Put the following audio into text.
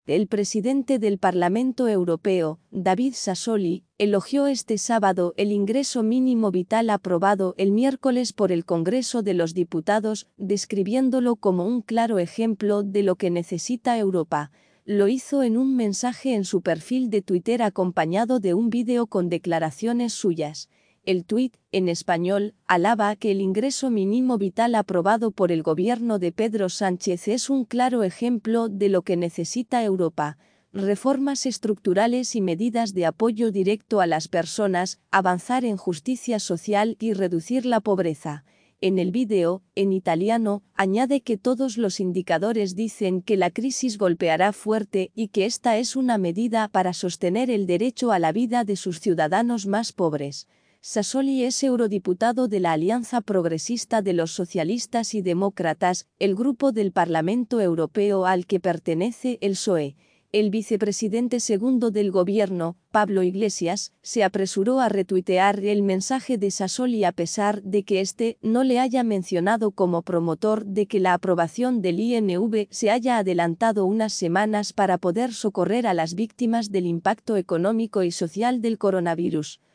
El presidente del Parlamento Europeo, David Sassoli, elogió este sábado el ingreso mínimo vital aprobado el miércoles por el Congreso de los Diputados, describiéndolo como un claro ejemplo de lo que necesita Europa. Lo hizo en un mensaje en su perfil de Twitter acompañado de un vídeo con declaraciones suyas. El tuit, en español, alaba que el ingreso mínimo vital aprobado por el gobierno de Pedro Sánchez es un claro ejemplo de lo que necesita Europa: reformas estructurales y medidas de apoyo directo a las personas, avanzar en justicia social y reducir la pobreza. En el vídeo, en italiano, añade que todos los indicadores dicen que la crisis golpeará fuerte y que esta es una medida para sostener el derecho a la vida de sus ciudadanos más pobres. Sassoli es eurodiputado de la Alianza Progresista de los Socialistas y Demócratas, el grupo del Parlamento Europeo al que pertenece el PSOE. El vicepresidente segundo del gobierno, Pablo Iglesias, se apresuró a retuitear el mensaje de Sassoli a pesar de que éste no le haya mencionado como promotor de que la aprobación del INV se haya adelantado unas semanas para poder socorrer a las víctimas del impacto económico y social del coronavirus.